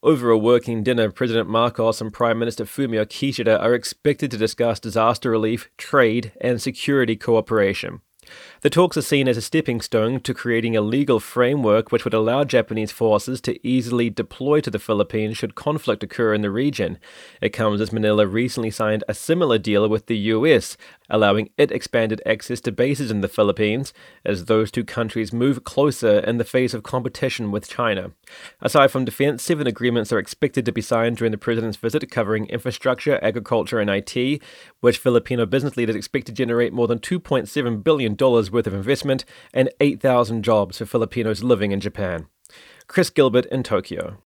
Over a working dinner, President Marcos and Prime Minister Fumio Kishida are expected to discuss disaster relief, trade, and security cooperation. The talks are seen as a stepping stone to creating a legal framework which would allow Japanese forces to easily deploy to the Philippines should conflict occur in the region. It comes as Manila recently signed a similar deal with the US, allowing it expanded access to bases in the Philippines as those two countries move closer in the face of competition with China. Aside from defense, 7 agreements are expected to be signed during the president's visit, covering infrastructure, agriculture, and IT, which Filipino business leaders expect to generate more than $2.7 billion worth of investment and 8,000 jobs for Filipinos living in Japan. Chris Gilbert in Tokyo.